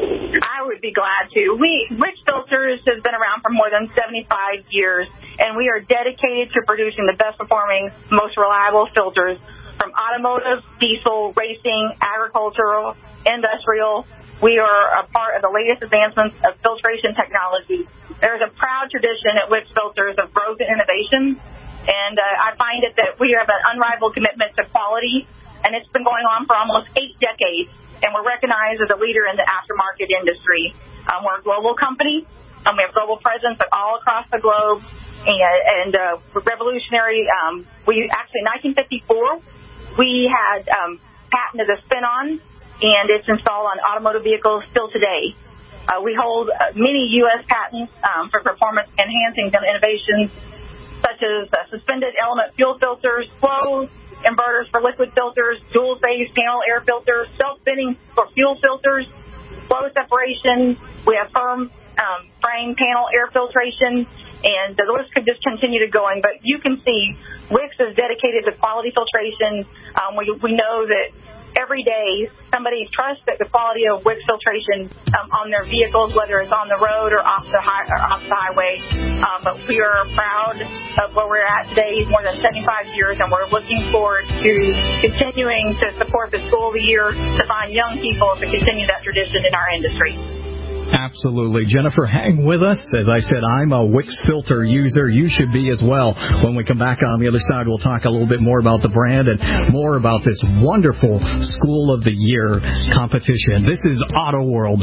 I would be glad to. We, Wix Filters has been around for more than seventy-five years, and we are dedicated to producing the best performing, most reliable filters from automotive, diesel, racing, agricultural, industrial. We are a part of the latest advancements of filtration technology. There's a proud tradition at Wix Filters of growth and innovation, and uh, I find it that we have an unrivaled commitment to quality, and it's been going on for almost eight decades. And we're recognized as a leader in the aftermarket industry. Um, we're a global company. Um, we have global presence all across the globe, and, and uh, we're revolutionary. Um, we actually, in nineteen fifty-four, we had um, patented a spin-on, and it's installed on automotive vehicles still today. Uh, we hold uh, many U S patents um, for performance-enhancing innovations, such as uh, suspended element fuel filters, flow inverters for liquid filters, dual-phase panel air filters, self-spinning for fuel filters, flow separation. We have firm um, frame panel air filtration, and the list could just continue to going. But you can see Wix is dedicated to quality filtration. Um, we, we know that every day somebody trusts that the quality of Wix filtration um, on their vehicles, whether it's on the road or off the, high, or off the highway. Um, but we are proud of where we're at today, more than seventy-five years, and we're looking forward to continuing to support the School of the Year to find young people to continue that tradition in our industry. Absolutely. Jennifer, hang with us. As I said, I'm a Wix filter user. You should be as well. When we come back on the other side, we'll talk a little bit more about the brand and more about this wonderful School of the Year competition. This is Auto World.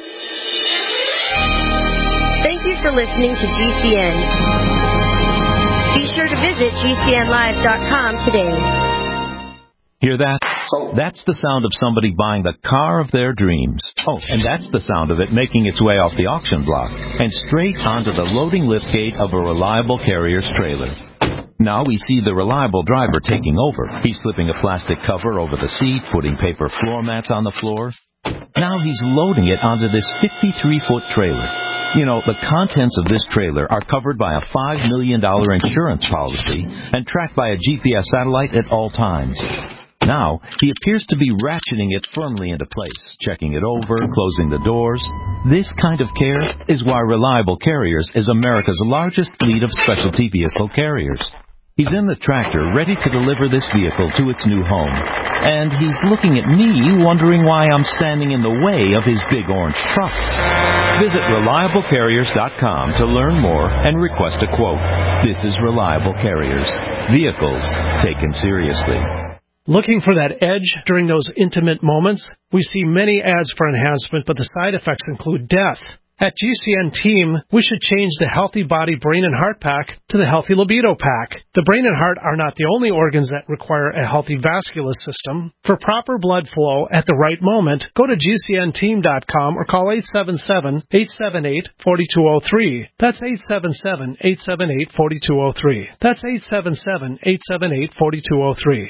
Thank you for listening to G C N. Be sure to visit G C N live dot com today. Hear that? That's the sound of somebody buying the car of their dreams. Oh, and that's the sound of it making its way off the auction block and straight onto the loading liftgate of a Reliable Carriers trailer. Now we see the reliable driver taking over. He's slipping a plastic cover over the seat, putting paper floor mats on the floor. Now he's loading it onto this fifty-three foot trailer. You know, the contents of this trailer are covered by a five million dollars insurance policy and tracked by a G P S satellite at all times. Now, he appears to be ratcheting it firmly into place, checking it over, closing the doors. This kind of care is why Reliable Carriers is America's largest fleet of specialty vehicle carriers. He's in the tractor, ready to deliver this vehicle to its new home. And he's looking at me, wondering why I'm standing in the way of his big orange truck. Visit reliable carriers dot com to learn more and request a quote. This is Reliable Carriers. Vehicles taken seriously. Looking for that edge during those intimate moments? We see many ads for enhancement, but the side effects include death. At G C N Team, we should change the Healthy Body, Brain, and Heart Pack to the Healthy Libido Pack. The brain and heart are not the only organs that require a healthy vascular system. For proper blood flow at the right moment, go to G C N team dot com or call eight seven seven, eight seven eight, four two zero three. That's eight seven seven, eight seven eight, four two zero three. That's eight seven seven, eight seven eight, four two zero three.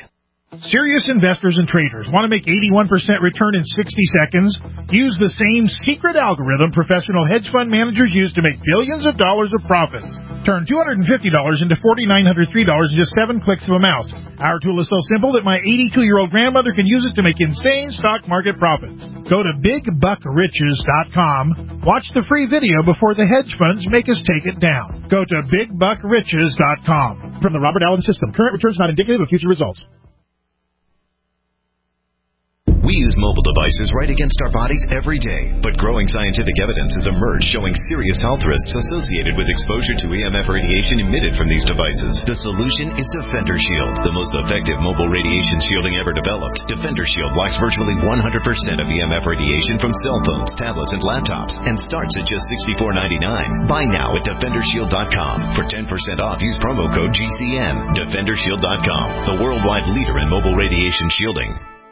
Serious investors and traders want to make eighty-one percent return in sixty seconds? Use the same secret algorithm professional hedge fund managers use to make billions of dollars of profits. Turn two hundred fifty dollars into four thousand nine hundred three dollars in just seven clicks of a mouse. Our tool is so simple that my eighty-two-year-old grandmother can use it to make insane stock market profits. Go to big buck riches dot com. Watch the free video before the hedge funds make us take it down. Go to big buck riches dot com. From the Robert Allen System, current returns not indicative of future results. We use mobile devices right against our bodies every day, but growing scientific evidence has emerged showing serious health risks associated with exposure to E M F radiation emitted from these devices. The solution is Defender Shield, the most effective mobile radiation shielding ever developed. Defender Shield blocks virtually one hundred percent of E M F radiation from cell phones, tablets, and laptops, and starts at just sixty-four ninety-nine. Buy now at defender shield dot com. For ten percent off, use promo code G C N. defender shield dot com, the worldwide leader in mobile radiation shielding.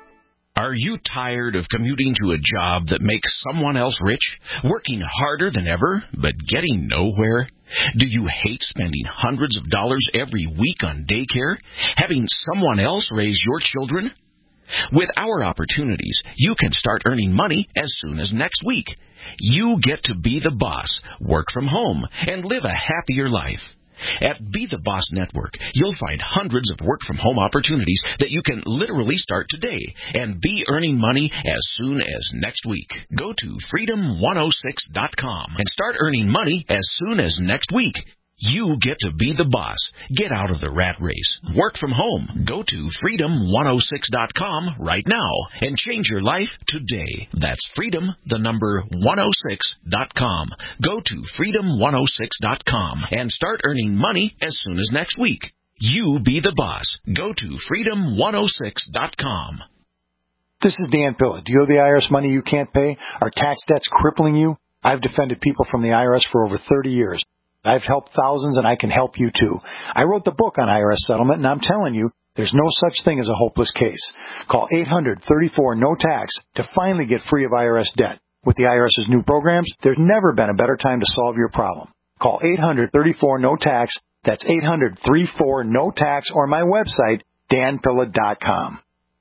Are you tired of commuting to a job that makes someone else rich, working harder than ever, but getting nowhere? Do you hate spending hundreds of dollars every week on daycare, having someone else raise your children? With our opportunities, you can start earning money as soon as next week. You get to be the boss, work from home, and live a happier life. At Be the Boss Network, you'll find hundreds of work-from-home opportunities that you can literally start today and be earning money as soon as next week. Go to freedom one oh six dot com and start earning money as soon as next week. You get to be the boss. Get out of the rat race. Work from home. Go to freedom one oh six dot com right now and change your life today. That's freedom, the number one oh six dot com. Go to freedom one oh six dot com and start earning money as soon as next week. You be the boss. Go to freedom one oh six dot com. This is Dan Pilla. Do you owe the I R S money you can't pay? Are tax debts crippling you? I've defended people from the I R S for over thirty years. I've helped thousands, and I can help you, too. I wrote the book on I R S settlement, and I'm telling you, there's no such thing as a hopeless case. Call eight hundred thirty-four no tax to finally get free of I R S debt. With the IRS's new programs, there's never been a better time to solve your problem. Call eight hundred thirty-four no tax. That's eight hundred thirty-four no tax, or my website, dan pilla dot com.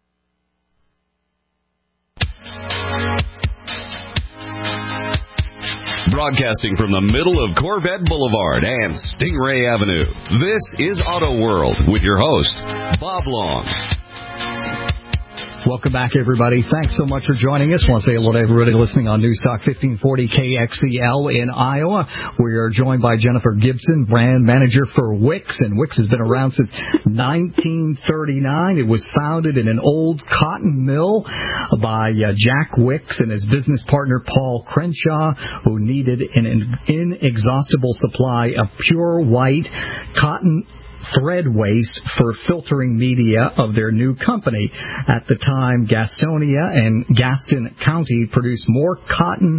Broadcasting from the middle of Corvette Boulevard and Stingray Avenue, this is Auto World with your host, Bob Long. Welcome back, everybody. Thanks so much for joining us. I want to say hello to everybody listening on News Talk fifteen forty K X E L in Iowa. We are joined by Jennifer Gibson, brand manager for Wix, and Wix has been around since nineteen thirty-nine. It was founded in an old cotton mill by uh, Jack Wix and his business partner Paul Crenshaw, who needed an inexhaustible supply of pure white cotton thread waste for filtering media of their new company. At the time, Gastonia and Gaston County produced more cotton,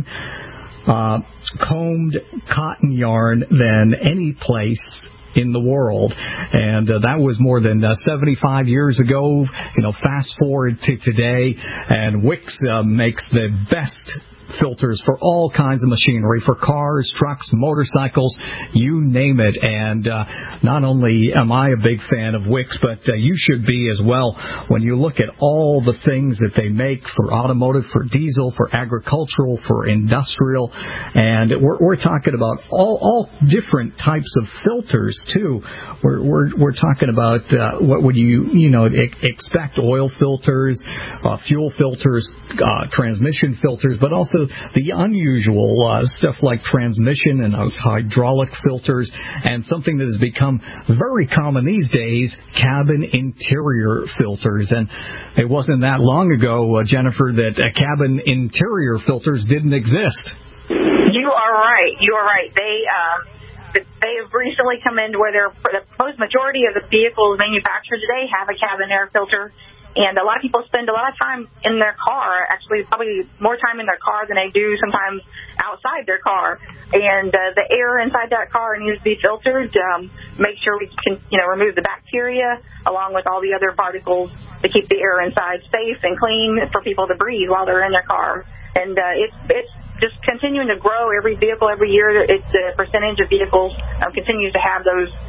uh, combed cotton yarn than any place in the world, and uh, that was more than uh, seventy-five years ago. You know, fast forward to today, and Wix uh, makes the best filters for all kinds of machinery, for cars, trucks, motorcycles, you name it. And uh, not only am I a big fan of Wix, but uh, you should be as well when you look at all the things that they make for automotive, for diesel, for agricultural, for industrial. And we're, we're talking about all, all different types of filters, too. We're, we're, we're talking about uh, what would you, you know, expect: oil filters, uh, fuel filters, uh, transmission filters, but also the unusual uh, stuff like transmission and uh, hydraulic filters, and something that has become very common these days, cabin interior filters. And it wasn't that long ago, uh, Jennifer, that uh, cabin interior filters didn't exist. You are right. You are right. They um, they have recently come into where they're, the most majority of the vehicles manufactured today have a cabin air filter. And a lot of people spend a lot of time in their car, actually probably more time in their car than they do sometimes outside their car. And uh, the air inside that car needs to be filtered. Um, make sure we can, you know, remove the bacteria along with all the other particles to keep the air inside safe and clean for people to breathe while they're in their car. And uh, it's it's just continuing to grow every vehicle every year. It's the percentage of vehicles um, continues to have those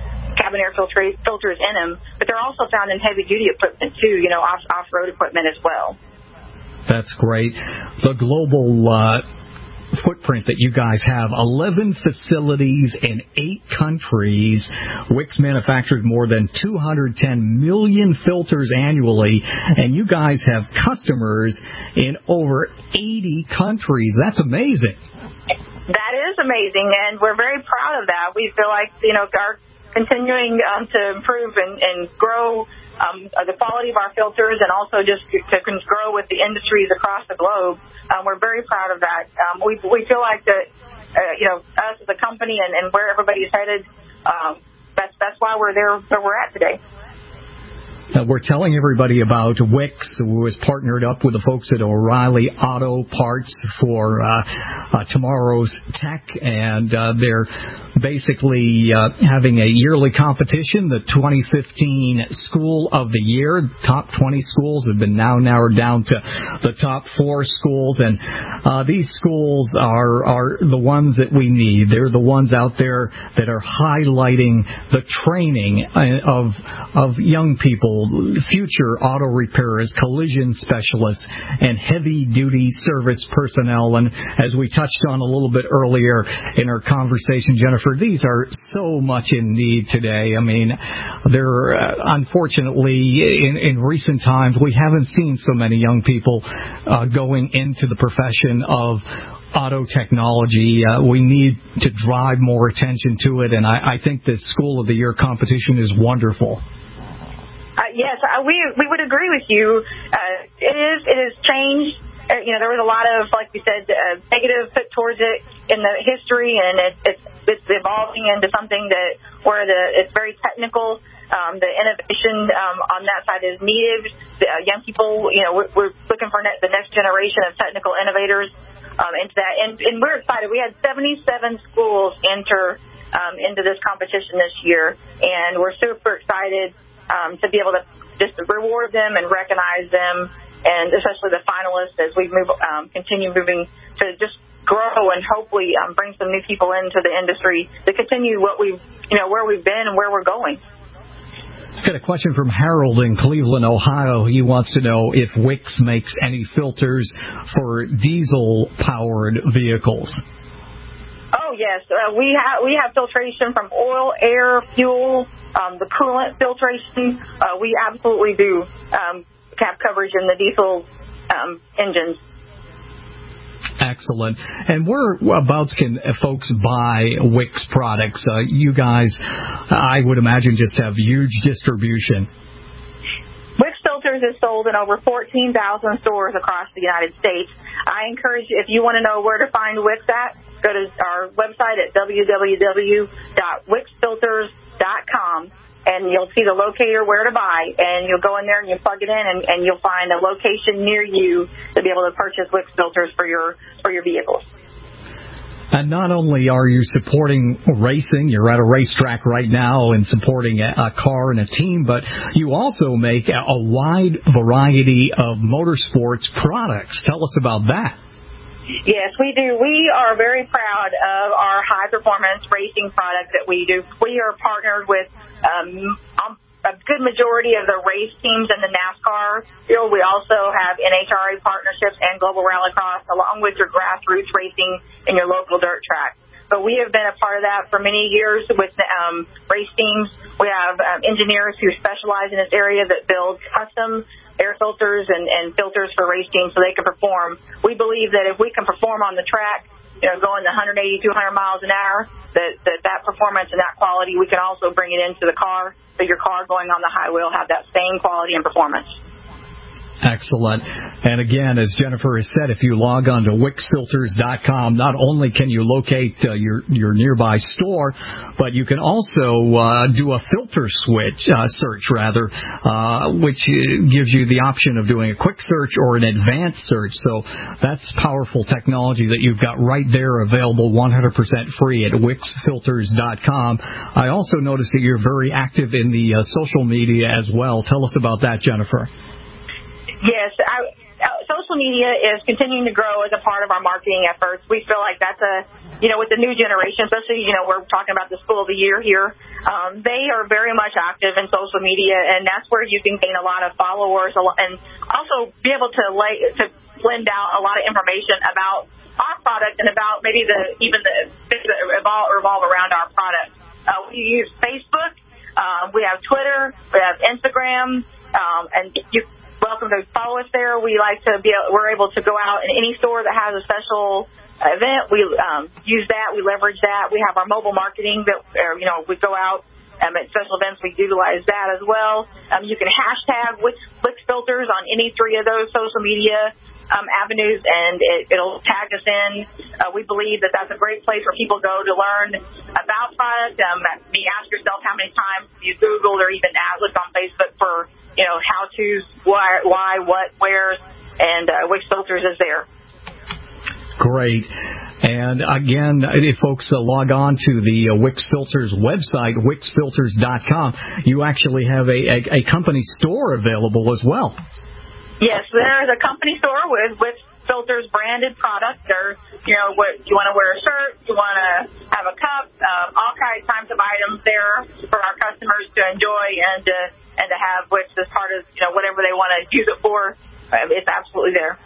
cabin air filtra- filters in them, but they're also found in heavy-duty equipment, too, you know, off, off-road equipment as well. That's great. The global uh, footprint that you guys have, eleven facilities in eight countries. Wix manufactures more than two hundred ten million filters annually, and you guys have customers in over eighty countries. That's amazing. That is amazing, and we're very proud of that. We feel like, you know, our continuing um, to improve and, and grow um, the quality of our filters, and also just to, to grow with the industries across the globe. Um, we're very proud of that. Um, we we feel like that, uh, you know, us as a company and, and where everybody's headed, um, that's that's why we're there where we're at today. Uh, we're telling everybody about Wix, who has partnered up with the folks at O'Reilly Auto Parts for uh, uh, tomorrow's tech, and uh, they're basically uh, having a yearly competition, the twenty fifteen School of the Year. Top twenty schools have been now narrowed down to the top four schools, and uh, these schools are, are the ones that we need. They're the ones out there that are highlighting the training of of young people, future auto repairers, collision specialists, and heavy-duty service personnel. And as we touched on a little bit earlier in our conversation, Jennifer, these are so much in need today. I mean, they're uh, unfortunately, in, in recent times, we haven't seen so many young people uh, going into the profession of auto technology. Uh, we need to drive more attention to it, and I, I think this School of the Year competition is wonderful. Uh, yes, uh, we we would agree with you. Uh, it is it has changed. Uh, you know, there was a lot of, like we said, uh, negative put towards it in the history, and it, it's it's evolving into something that where the it's very technical. Um, the innovation um, on that side is needed. The, uh, young people, you know, we're, we're looking for ne- the next generation of technical innovators um, into that, and, and we're excited. We had seventy-seven schools enter um, into this competition this year, and we're super excited. Um, to be able to just reward them and recognize them, and especially the finalists as we move, um, continue moving to just grow and hopefully um, bring some new people into the industry to continue what we've, you know, where we've been and where we're going. Got a question from Harold in Cleveland, Ohio. He wants to know if Wix makes any filters for diesel-powered vehicles. Oh yes, uh, we have we have filtration from oil, air, fuel, um, the coolant filtration. Uh, we absolutely do um, have coverage in the diesel um, engines. Excellent. And whereabouts can folks buy Wix products? Uh, you guys, I would imagine, just have huge distribution. Wix Filters is sold in over fourteen thousand stores across the United States. I encourage you, if you want to know where to find Wix at, go to our website at w w w dot wix filters dot com, and you'll see the locator where to buy, and you'll go in there and you plug it in, and, and you'll find a location near you to be able to purchase Wix filters for your for your vehicles. And not only are you supporting racing, you're at a racetrack right now and supporting a, a car and a team, but you also make a, a wide variety of motorsports products. Tell us about that. Yes, we do. We are very proud of our high-performance racing product that we do. We are partnered with um, a good majority of the race teams in the NASCAR field. We also have N H R A partnerships and Global Rallycross, along with your grassroots racing in your local dirt track. But we have been a part of that for many years with um, race teams. We have um, engineers who specialize in this area that build custom air filters and, and filters for race teams so they can perform. We believe that if we can perform on the track, you know, going one eighty, two hundred miles an hour, that, that that performance and that quality, we can also bring it into the car, so your car going on the highway will have that same quality and performance. Excellent. And again, as Jennifer has said, if you log on to wix filters dot com, not only can you locate uh, your your nearby store, but you can also uh, do a filter switch uh, search, rather, uh, which gives you the option of doing a quick search or an advanced search. So that's powerful technology that you've got right there available, one hundred percent free at wix filters dot com. I also noticed that you're very active in the uh, social media as well. Tell us about that, Jennifer. Yes, I, uh, social social media is continuing to grow as a part of our marketing efforts. We feel like that's a, you know, with the new generation, especially, you know, we're talking about the School of the Year here. Um, they are very much active in social media, and that's where you can gain a lot of followers and also be able to lay, to blend out a lot of information about our product and about maybe the even the things that revolve, revolve around our product. Uh, we use Facebook. Uh, we have Twitter. We have Instagram. Um, and you're welcome to follow us there. We like to be, we're able to go out in any store that has a special event. We um, use that. We leverage that. We have our mobile marketing that, or, you know, we go out um, at special events. We utilize that as well. Um, you can hashtag Wix, Wix filters on any three of those social media Um, avenues, and it, it'll tag us in. Uh, we believe that that's a great place where people go to learn about product. Um, you ask yourself how many times you Googled or even looked on Facebook for, you know, how-tos, why, why, what, where, and uh, Wix Filters is there. Great. And again, if folks uh, log on to the uh, Wix Filters website, wix filters dot com, you actually have a, a, a company store available as well. Yes, there's a company store with Wix Filters branded products. Or, you know, what you want to wear a shirt, you want to have a cup, um, all kinds of items there for our customers to enjoy and to and to have Wix as part of, you know, whatever they want to use it for. Um, it's absolutely there.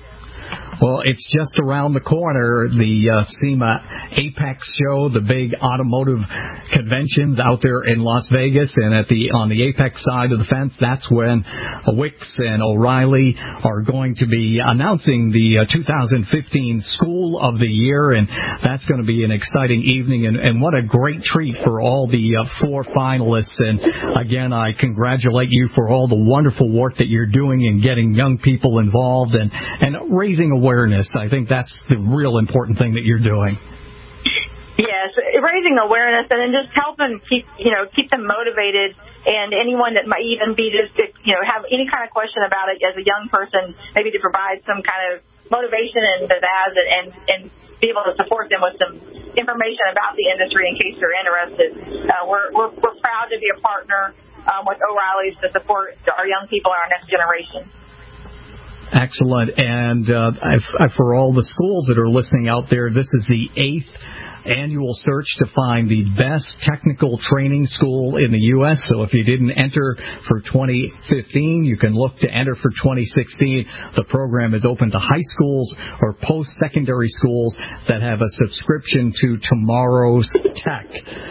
Well, it's just around the corner, the uh, SEMA Apex show, the big automotive conventions out there in Las Vegas, and at the on the Apex side of the fence, that's when Wix and O'Reilly are going to be announcing the uh, two thousand fifteen School of the Year, and that's going to be an exciting evening, and, and what a great treat for all the uh, four finalists. And again, I congratulate you for all the wonderful work that you're doing in getting young people involved and, and raising awareness. I think that's the real important thing that you're doing. Yes, raising awareness and then just helping keep, you know, keep them motivated, and anyone that might even be just, you know, have any kind of question about it as a young person, maybe to provide some kind of motivation and pizzazz and, and, and be able to support them with some information about the industry in case they're interested. Uh, we're, we're, we're proud to be a partner um, with O'Reilly's to support our young people and our next generation. Excellent. And uh, for all the schools that are listening out there, this is the eighth annual search to find the best technical training school in the U S So if you didn't enter for twenty fifteen, you can look to enter for twenty sixteen. The program is open to high schools or post-secondary schools that have a subscription to Tomorrow's Tech.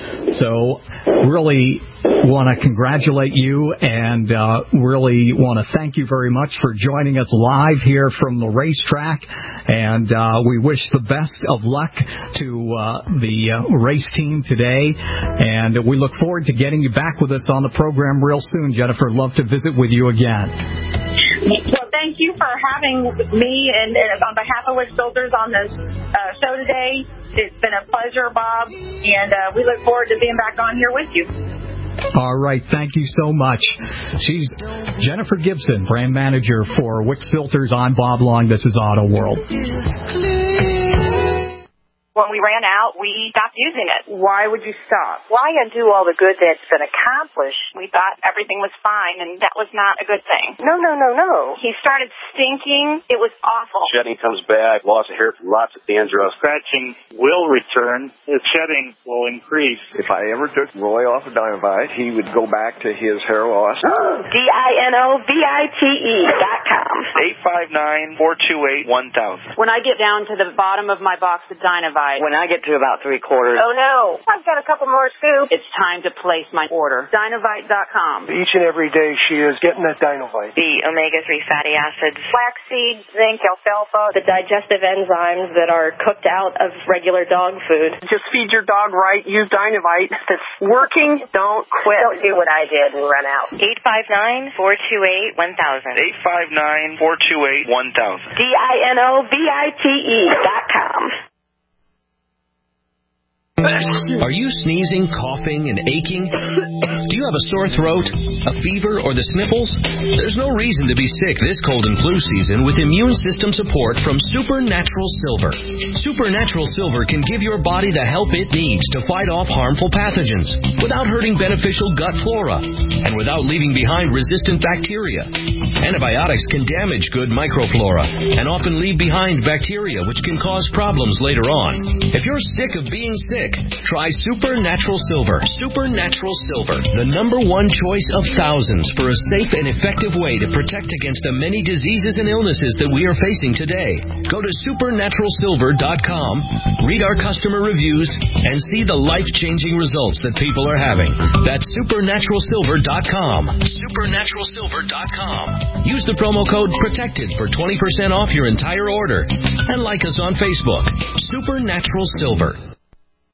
So really want to congratulate you and uh, really want to thank you very much for joining us live here from the racetrack. And uh, we wish the best of luck to uh, the uh, race team today. And we look forward to getting you back with us on the program real soon, Jennifer. Love to visit with you again. Well, thank you for having me and, and on behalf of Wix Filters on this uh, show today. It's been a pleasure, Bob, and uh, we look forward to being back on here with you. All right. Thank you so much. She's Jennifer Gibson, brand manager for Wix Filters. I'm Bob Long. This is Auto World. When we ran out, we stopped using it. Why would you stop? Why undo all the good that's been accomplished? We thought everything was fine, and that was not a good thing. No, no, no, no. He started stinking. It was awful. Shedding comes back, loss of hair from lots of dandruff. Scratching will return. The shedding will increase. If I ever took Roy off of Dynavite, he would go back to his hair loss. D I N O V I T E dot com. eight five nine, four two eight, one thousand. When I get down to the bottom of my box of Dynavite, when I get to about three quarters, oh no, I've got a couple more scoops. It's time to place my order. Dynavite dot com. Each and every day she is getting that Dynavite. The omega three fatty acids, flaxseed, zinc, alfalfa, the digestive enzymes that are cooked out of regular dog food. Just feed your dog right. Use Dynavite. If it's working, don't quit. Don't do what I did and run out. eight five nine, four two eight, one thousand. eight five nine, four two eight, one thousand. D I N O V I T E dot com. Are you sneezing, coughing, and aching? Do you have a sore throat, a fever, or the sniffles? There's no reason to be sick this cold and flu season with immune system support from Supernatural Silver. Supernatural Silver can give your body the help it needs to fight off harmful pathogens without hurting beneficial gut flora and without leaving behind resistant bacteria. Antibiotics can damage good microflora and often leave behind bacteria, which can cause problems later on. If you're sick of being sick, try Supernatural Silver. Supernatural Silver, the number one choice of thousands for a safe and effective way to protect against the many diseases and illnesses that we are facing today. Go to supernatural silver dot com, read our customer reviews, and see the life-changing results that people are having. That's supernatural silver dot com. supernatural silver dot com. Use the promo code PROTECTED for twenty percent off your entire order. And like us on Facebook. Supernatural Silver.